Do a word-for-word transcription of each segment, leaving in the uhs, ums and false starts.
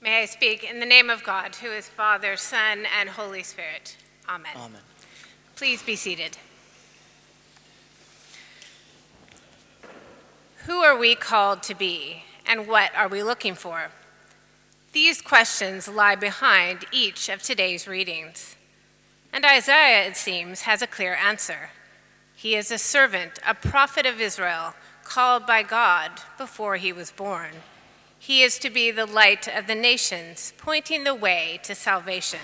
May I speak in the name of God, who is Father, Son, and Holy Spirit. Amen. Amen. Please be seated. Who are we called to be, and what are we looking for? These questions lie behind each of today's readings. And Isaiah, it seems, has a clear answer. He is a servant, a prophet of Israel, called by God before he was born. He is to be the light of the nations, pointing the way to salvation.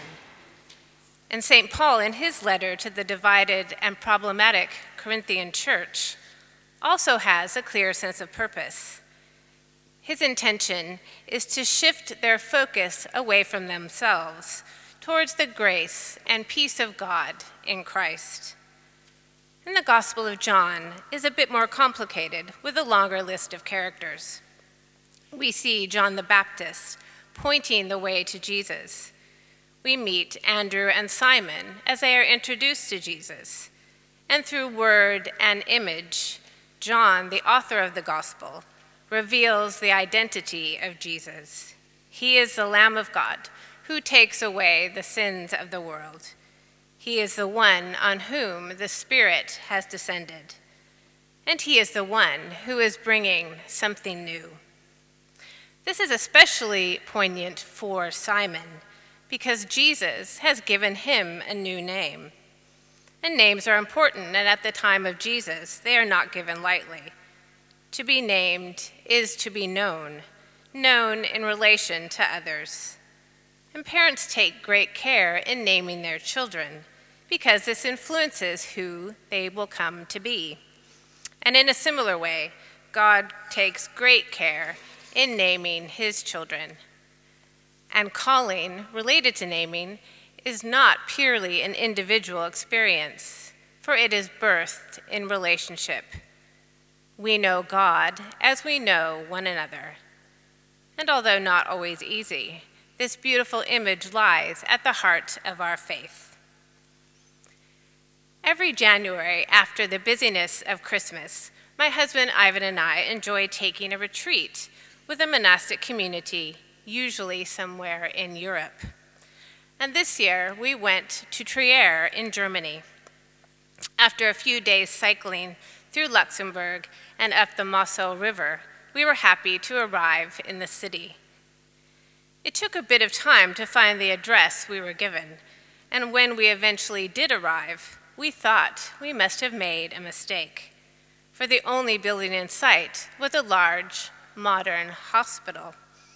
And Saint Paul, in his letter to the divided and problematic Corinthian church, also has a clear sense of purpose. His intention is to shift their focus away from themselves towards the grace and peace of God in Christ. And the Gospel of John is a bit more complicated with a longer list of characters. We see John the Baptist pointing the way to Jesus. We meet Andrew and Simon as they are introduced to Jesus. And through word and image, John, the author of the Gospel, reveals the identity of Jesus. He is the Lamb of God who takes away the sins of the world. He is the one on whom the Spirit has descended. And he is the one who is bringing something new. This is especially poignant for Simon because Jesus has given him a new name. And names are important, and at the time of Jesus, they are not given lightly. To be named is to be known, known in relation to others. And parents take great care in naming their children because this influences who they will come to be. And in a similar way, God takes great care in naming his children. And calling, related to naming, is not purely an individual experience, for it is birthed in relationship. We know God as we know one another. And although not always easy, this beautiful image lies at the heart of our faith. Every January, after the busyness of Christmas, my husband Ivan and I enjoy taking a retreat with a monastic community, usually somewhere in Europe. And this year, we went to Trier in Germany. After a few days cycling through Luxembourg and up the Mosel River, we were happy to arrive in the city. It took a bit of time to find the address we were given, and when we eventually did arrive, we thought we must have made a mistake, for the only building in sight was a large, modern hospital.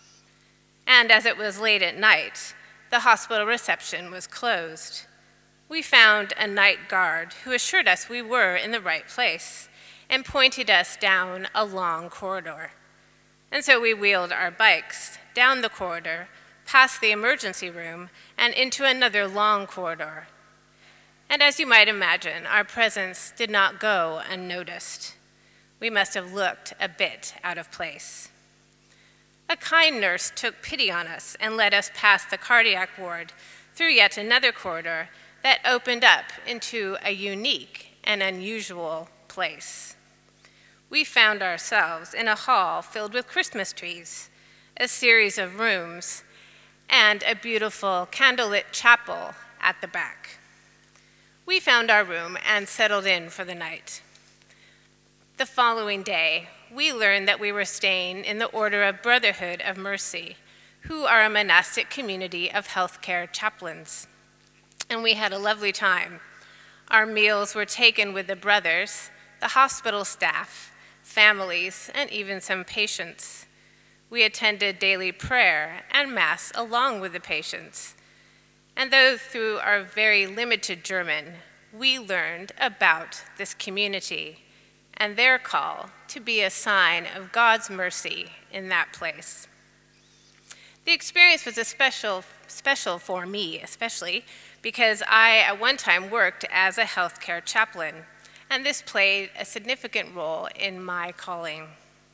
And as it was late at night, the hospital reception was closed. We found a night guard who assured us we were in the right place and pointed us down a long corridor. And so we wheeled our bikes down the corridor, past the emergency room, and into another long corridor. And as you might imagine, our presence did not go unnoticed. We must have looked a bit out of place. A kind nurse took pity on us and led us past the cardiac ward through yet another corridor that opened up into a unique and unusual place. We found ourselves in a hall filled with Christmas trees, a series of rooms, and a beautiful candlelit chapel at the back. We found our room and settled in for the night. The following day, we learned that we were staying in the Order of Brotherhood of Mercy, who are a monastic community of healthcare chaplains. And we had a lovely time. Our meals were taken with the brothers, the hospital staff, families, and even some patients. We attended daily prayer and Mass along with the patients. And though through our very limited German, we learned about this community and their call to be a sign of God's mercy in that place. The experience was a special, special for me, especially because I at one time worked as a healthcare chaplain, and this played a significant role in my calling.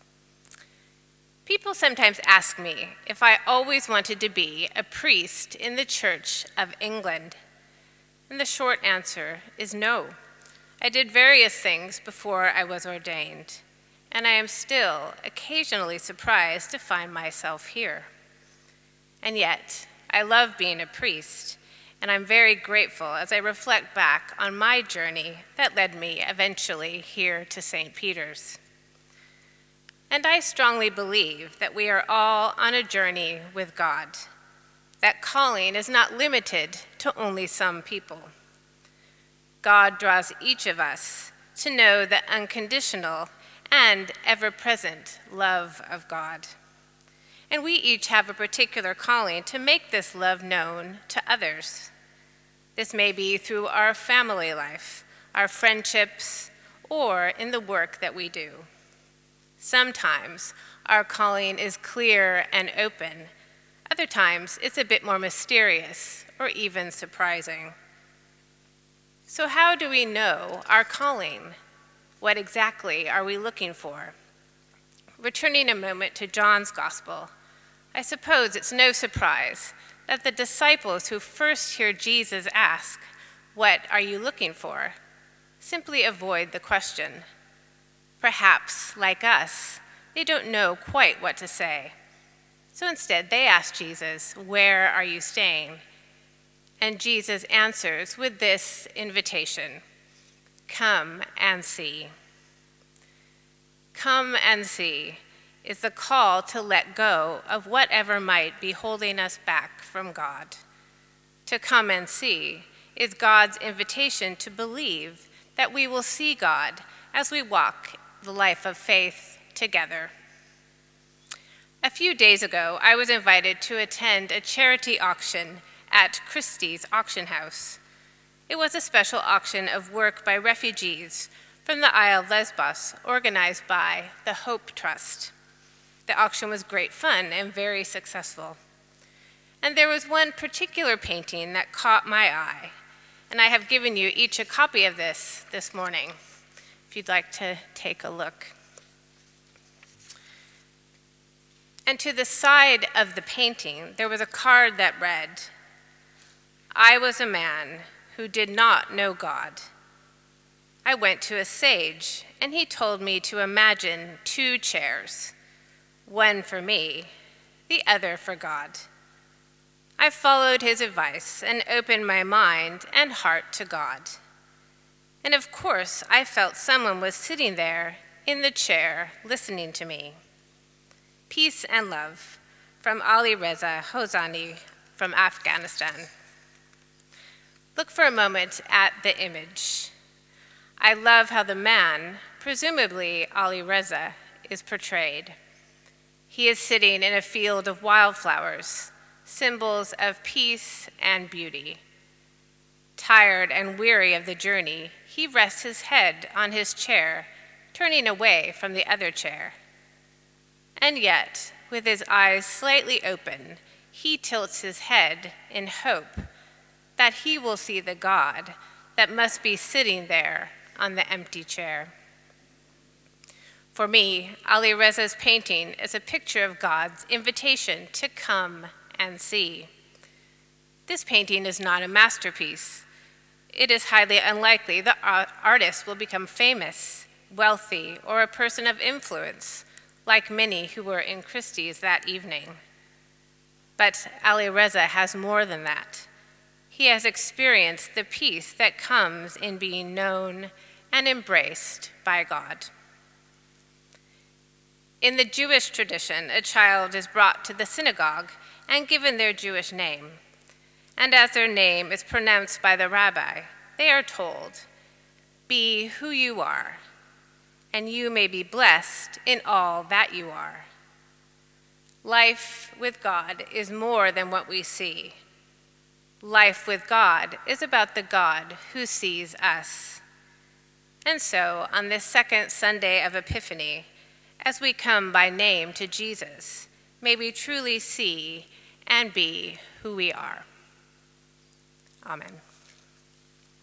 People sometimes ask me if I always wanted to be a priest in the Church of England, and the short answer is no. I did various things before I was ordained, and I am still occasionally surprised to find myself here. And yet, I love being a priest, and I'm very grateful as I reflect back on my journey that led me eventually here to Saint Peter's. And I strongly believe that we are all on a journey with God, that calling is not limited to only some people. God draws each of us to know the unconditional and ever-present love of God. And we each have a particular calling to make this love known to others. This may be through our family life, our friendships, or in the work that we do. Sometimes our calling is clear and open. Other times it's a bit more mysterious or even surprising. So how do we know our calling? What exactly are we looking for? Returning a moment to John's Gospel, I suppose it's no surprise that the disciples who first hear Jesus ask, "What are you looking for?" simply avoid the question. Perhaps, like us, they don't know quite what to say. So instead, they ask Jesus, "Where are you staying?" And Jesus answers with this invitation, "Come and see." Come and see is the call to let go of whatever might be holding us back from God. To come and see is God's invitation to believe that we will see God as we walk the life of faith together. A few days ago, I was invited to attend a charity auction at Christie's Auction House. It was a special auction of work by refugees from the Isle of Lesbos, organized by the Hope Trust. The auction was great fun and very successful. And there was one particular painting that caught my eye, and I have given you each a copy of this this morning, if you'd like to take a look. And to the side of the painting, there was a card that read, "I was a man who did not know God. I went to a sage, and he told me to imagine two chairs, one for me, the other for God. I followed his advice and opened my mind and heart to God. And of course, I felt someone was sitting there in the chair listening to me. Peace and love from Ali Reza Hosani from Afghanistan." Look for a moment at the image. I love how the man, presumably Ali Reza, is portrayed. He is sitting in a field of wildflowers, symbols of peace and beauty. Tired and weary of the journey, he rests his head on his chair, turning away from the other chair. And yet, with his eyes slightly open, he tilts his head in hope that he will see the God that must be sitting there on the empty chair. For me, Ali Reza's painting is a picture of God's invitation to come and see. This painting is not a masterpiece. It is highly unlikely the artist will become famous, wealthy, or a person of influence, like many who were in Christie's that evening. But Ali Reza has more than that. He has experienced the peace that comes in being known and embraced by God. In the Jewish tradition, a child is brought to the synagogue and given their Jewish name. And as their name is pronounced by the rabbi, they are told, "Be who you are, and you may be blessed in all that you are." Life with God is more than what we see. Life with God is about the God who sees us. And so, on this second Sunday of Epiphany, as we come by name to Jesus, may we truly see and be who we are. Amen.